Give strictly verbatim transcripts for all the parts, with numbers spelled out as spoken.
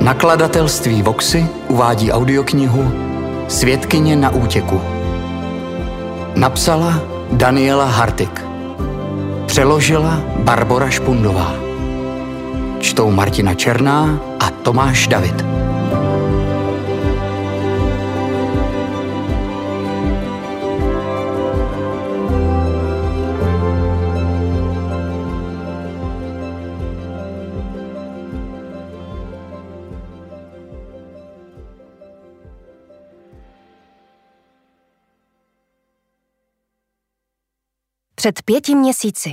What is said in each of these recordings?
Nakladatelství Voxy uvádí audioknihu Svědkyně na útěku. Napsala Daniela Hartig. Přeložila Barbora Špundová. Čtou Martina Černá a Tomáš David. Před pěti měsíci.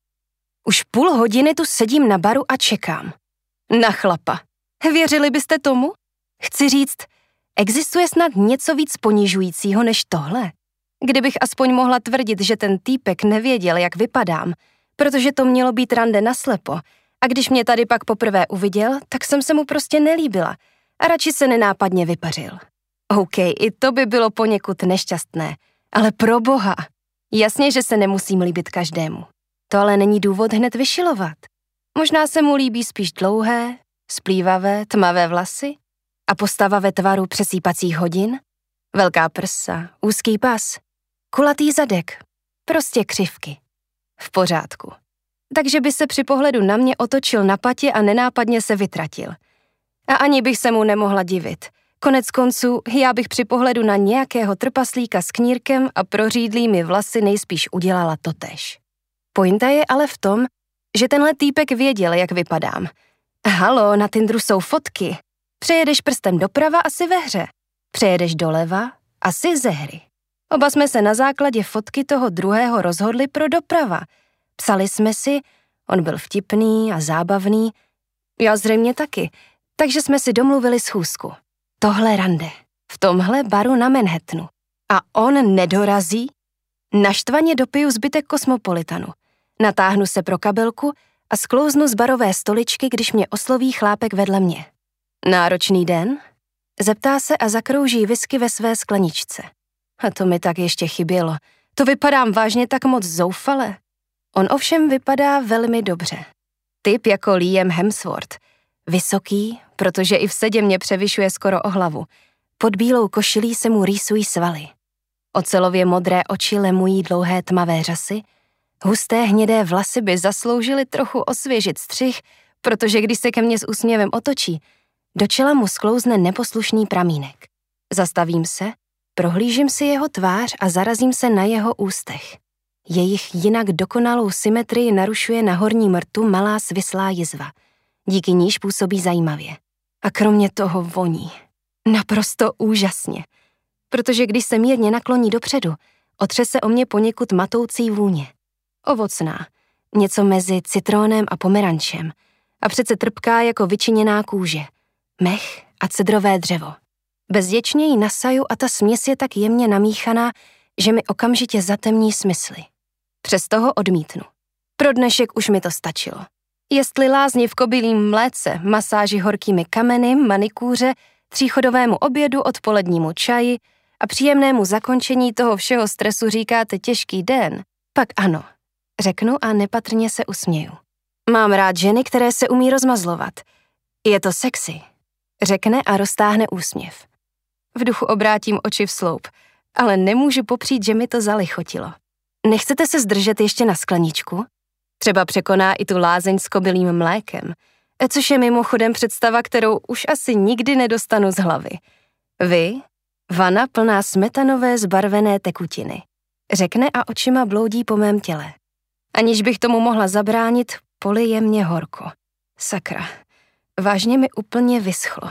Už půl hodiny tu sedím na baru a čekám. Na chlapa. Věřili byste tomu? Chci říct, existuje snad něco víc ponižujícího než tohle? Kdybych aspoň mohla tvrdit, že ten týpek nevěděl, jak vypadám, protože to mělo být rande naslepo, a když mě tady pak poprvé uviděl, tak jsem se mu prostě nelíbila a radši se nenápadně vypařil. OK, i to by bylo poněkud nešťastné, ale pro boha. Jasně, že se nemusím líbit každému. To ale není důvod hned vyšilovat. Možná se mu líbí spíš dlouhé, splývavé, tmavé vlasy a postava ve tvaru přesýpacích hodin, velká prsa, úzký pas, kulatý zadek, prostě křivky. V pořádku. Takže by se při pohledu na mě otočil na patě a nenápadně se vytratil. A ani bych se mu nemohla divit. Konec konců, já bych při pohledu na nějakého trpaslíka s knírkem a prořídlými vlasy nejspíš udělala totéž. Pointa je ale v tom, že tenhle týpek věděl, jak vypadám. Halo, na Tinderu jsou fotky. Přejedeš prstem doprava, asi ve hře. Přejedeš doleva, asi ze hry. Oba jsme se na základě fotky toho druhého rozhodli pro doprava. Psali jsme si, on byl vtipný a zábavný, já zřejmě taky, takže jsme si domluvili schůzku. Tohle rande, v tomhle baru na Manhattanu. A on nedorazí? Naštvaně dopiju zbytek Kosmopolitanu. Natáhnu se pro kabelku a sklouznu z barové stoličky, když mě osloví chlápek vedle mě. Náročný den? Zeptá se a zakrouží whisky ve své skleničce. A to mi tak ještě chybělo. To vypadám vážně tak moc zoufale. On ovšem vypadá velmi dobře. Typ jako Liam Hemsworth. Vysoký, protože i v sedě mě převyšuje skoro o hlavu. Pod bílou košilí se mu rýsují svaly. Ocelově modré oči lemují dlouhé tmavé řasy. Husté hnědé vlasy by zasloužily trochu osvěžit střih, protože když se ke mně s úsměvem otočí, do čela mu sklouzne neposlušný pramínek. Zastavím se, prohlížím si jeho tvář a zarazím se na jeho ústech. Jejich jinak dokonalou symetrii narušuje na horním rtu malá svislá jizva. Díky níž působí zajímavě. A kromě toho voní. Naprosto úžasně. Protože když se mírně nakloní dopředu, otře se o mě poněkud matoucí vůně. Ovocná. Něco mezi citrónem a pomerančem. A přece trpká jako vyčiněná kůže. Mech a cedrové dřevo. Bezděčně ji nasaju a ta směs je tak jemně namíchaná, že mi okamžitě zatemní smysly. Přesto ho odmítnu. Pro dnešek už mi to stačilo. Jestli lázně v kobylím mléce, masáži horkými kameny, manikúře, tříchodovému obědu, odpolednímu čaji a příjemnému zakončení toho všeho stresu říkáte těžký den, pak ano, řeknu a nepatrně se usměju. Mám rád ženy, které se umí rozmazlovat. Je to sexy, řekne a roztáhne úsměv. V duchu obrátím oči v sloup, ale nemůžu popřít, že mi to zalichotilo. Nechcete se zdržet ještě na skleničku? Třeba překoná i tu lázeň s kobylím mlékem, což je mimochodem představa, kterou už asi nikdy nedostanu z hlavy. Vy, vana plná smetanové zbarvené tekutiny, řekne a očima bloudí po mém těle. Aniž bych tomu mohla zabránit, polije mě horko. Sakra, vážně mi úplně vyschlo.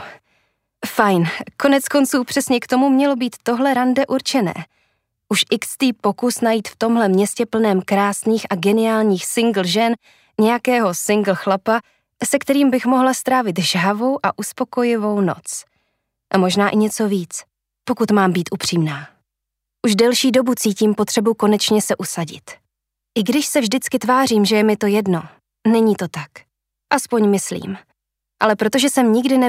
Fajn, konec konců přesně k tomu mělo být tohle rande určené. Už xtý pokus najít v tomhle městě plném krásných a geniálních single žen nějakého single chlapa, se kterým bych mohla strávit žhavou a uspokojivou noc. A možná i něco víc, pokud mám být upřímná. Už delší dobu cítím potřebu konečně se usadit. I když se vždycky tvářím, že je mi to jedno, není to tak. Aspoň myslím. Ale protože jsem nikdy ne